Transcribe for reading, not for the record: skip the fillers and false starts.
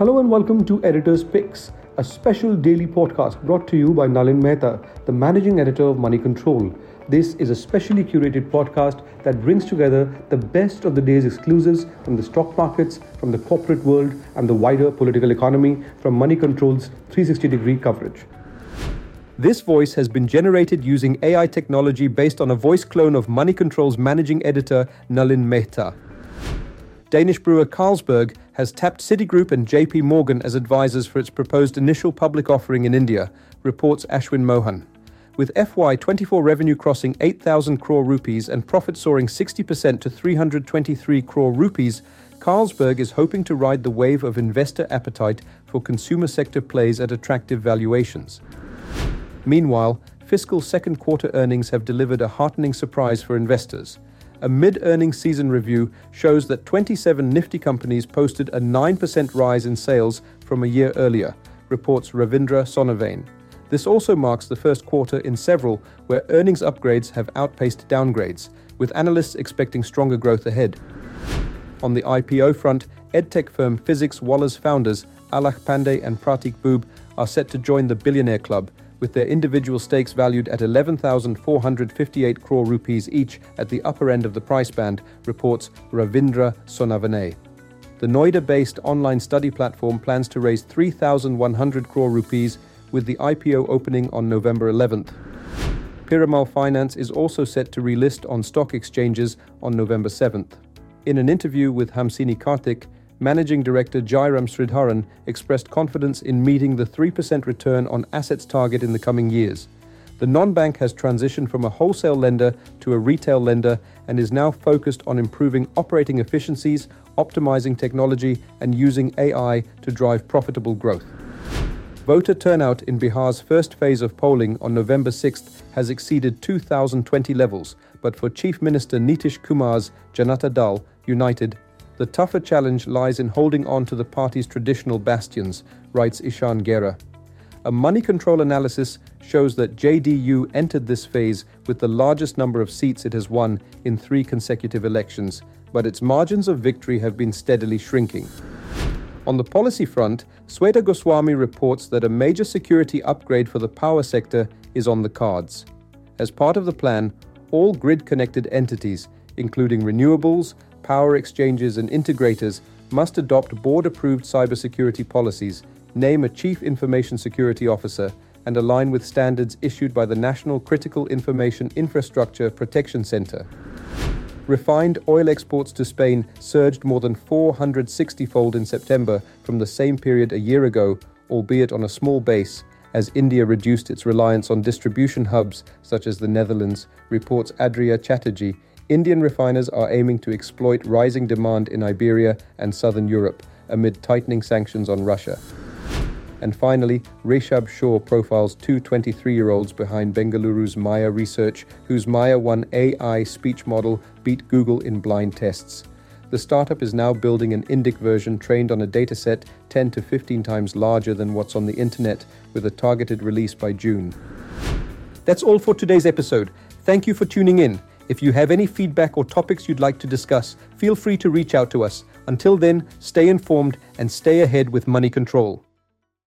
Hello and welcome to Editor's Picks, a special daily podcast brought to you by Nalin Mehta, the managing editor of Money Control. This is a specially curated podcast that brings together the best of the day's exclusives from the stock markets, from the corporate world, and the wider political economy from Money Control's 360-degree coverage. This voice has been generated using AI technology based on a voice clone of Money Control's managing editor, Nalin Mehta. Danish brewer Carlsberg has tapped Citigroup and JP Morgan as advisors for its proposed initial public offering in India, reports Ashwin Mohan. With FY24 revenue crossing 8,000 crore rupees and profit soaring 60% to 323 crore rupees, Carlsberg is hoping to ride the wave of investor appetite for consumer sector plays at attractive valuations. Meanwhile, fiscal second quarter earnings have delivered a heartening surprise for investors. A mid-earnings season review shows that 27 Nifty companies posted a 9% rise in sales from a year earlier, reports Ravindra Sonavane. This also marks the first quarter in several where earnings upgrades have outpaced downgrades, with analysts expecting stronger growth ahead. On the IPO front, edtech firm PhysicsWallah's founders Alakh Pandey and Pratik Boob are set to join the billionaire club, with their individual stakes valued at 11,458 crore rupees each at the upper end of the price band, reports Ravindra Sonavane. The Noida-based online study platform plans to raise 3,100 crore rupees, with the IPO opening on November 11th. Piramal Finance is also set to relist on stock exchanges on November 7th. In an interview with Hamsini Karthik, Managing Director Jairam Sridharan expressed confidence in meeting the 3% return on assets target in the coming years. The non-bank has transitioned from a wholesale lender to a retail lender and is now focused on improving operating efficiencies, optimizing technology, and using AI to drive profitable growth. Voter turnout in Bihar's first phase of polling on November 6th has exceeded 2020 levels, but for Chief Minister Nitish Kumar's Janata Dal, United, the tougher challenge lies in holding on to the party's traditional bastions, writes Ishan Gera. A Money Control analysis shows that JDU entered this phase with the largest number of seats it has won in 3 consecutive elections, but its margins of victory have been steadily shrinking. On the policy front, Sweta Goswami reports that a major security upgrade for the power sector is on the cards. As part of the plan, all grid-connected entities, including renewables, power exchanges and integrators, must adopt board-approved cybersecurity policies, name a Chief Information Security Officer, and align with standards issued by the National Critical Information Infrastructure Protection Center. Refined oil exports to Spain surged more than 460-fold in September from the same period a year ago, albeit on a small base, as India reduced its reliance on distribution hubs such as the Netherlands, reports Adria Chatterjee. Indian refiners are aiming to exploit rising demand in Iberia and southern Europe amid tightening sanctions on Russia. And finally, Rishabh Shaw profiles 2 23-year-olds behind Bengaluru's Maya Research, whose Maya 1 AI speech model beat Google in blind tests. The startup is now building an Indic version trained on a dataset 10 to 15 times larger than what's on the internet, with a targeted release by June. That's all for today's episode. Thank you for tuning in. If you have any feedback or topics you'd like to discuss, feel free to reach out to us. Until then, stay informed and stay ahead with Money Control.